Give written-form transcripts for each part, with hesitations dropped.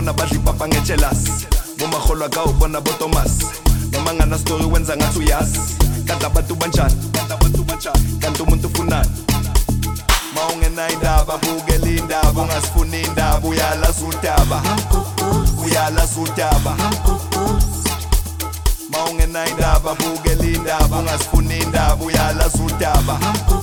bona badli papa ngejealous bomagolwa ka o bona botomas noma ngana story wenza ngathi uyazi kanti abantu banjani kanti umuntu ufunani maungena indaba bukela indaba ungasifuni indaba uyalaza udaba maungena indaba bukela indaba ungasifuni indaba uyalaza udaba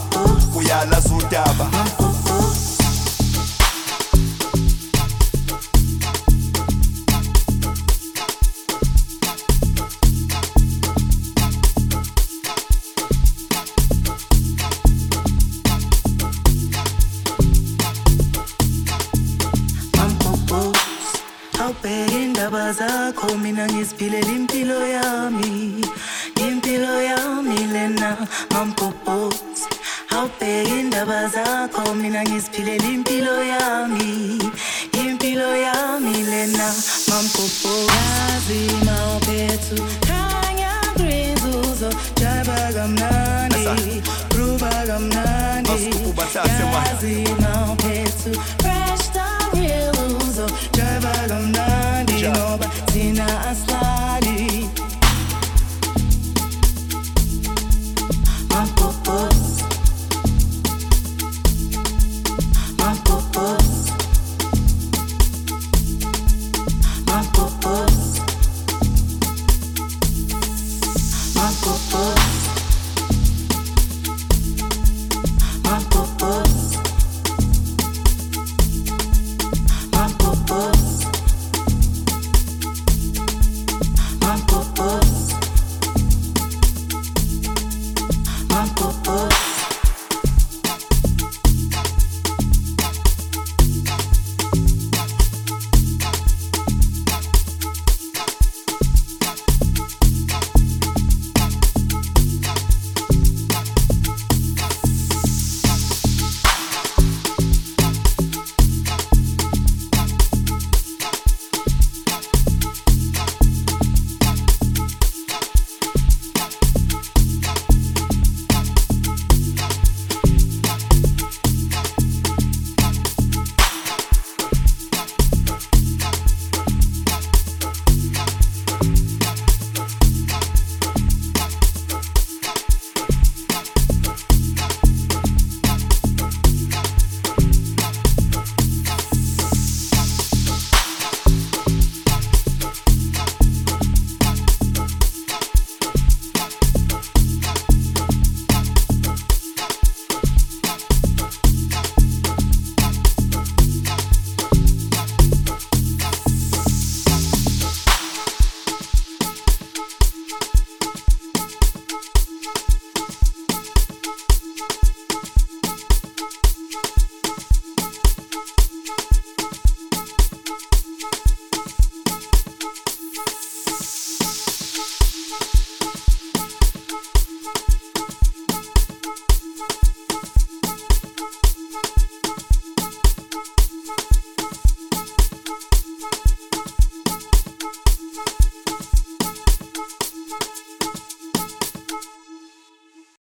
Awubheke indaba zakho mina ngiziphilela impilo yami lena Mampopos. Awubheke indaba zakho mina ngiziphilela impilo yami lena Mampopos. Yazi mawuphethu khanya grizuzo jaba kamnandi ruba kamnandi. Yazi mawuphethu fresh style real uzo jaba kamnandi ngoba thina asla